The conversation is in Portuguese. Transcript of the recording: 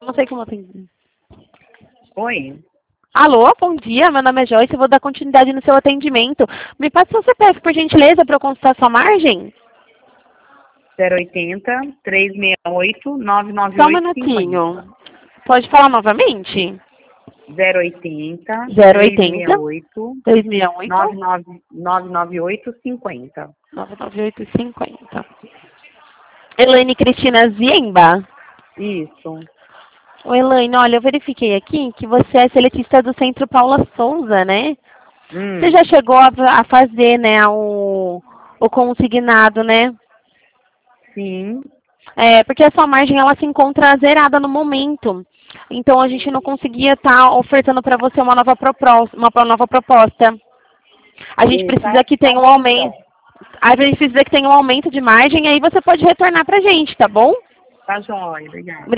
Não sei como atender. Oi, Alô, bom dia. Meu nome é Joyce. Eu vou dar continuidade no seu atendimento. Me passa seu CPF, por gentileza, para eu consultar sua margem? 080 368 Só um 99850. minutinho. Pode falar novamente? 080 080 368 268 99850. 99850. Elaine Cristina Ziemba. Isso. Ô, Elaine, olha, eu verifiquei aqui que você é seletista do Centro Paula Souza, né? Você já chegou a fazer, né, o consignado, né? Sim. É, porque a sua margem, ela se encontra zerada no momento. Então, a gente não conseguia estar ofertando para você uma nova proposta. A gente precisa que tenha um aumento. A gente precisa que tenha um aumento de margem, e aí você pode retornar para a gente, tá bom? Tá joia, obrigada.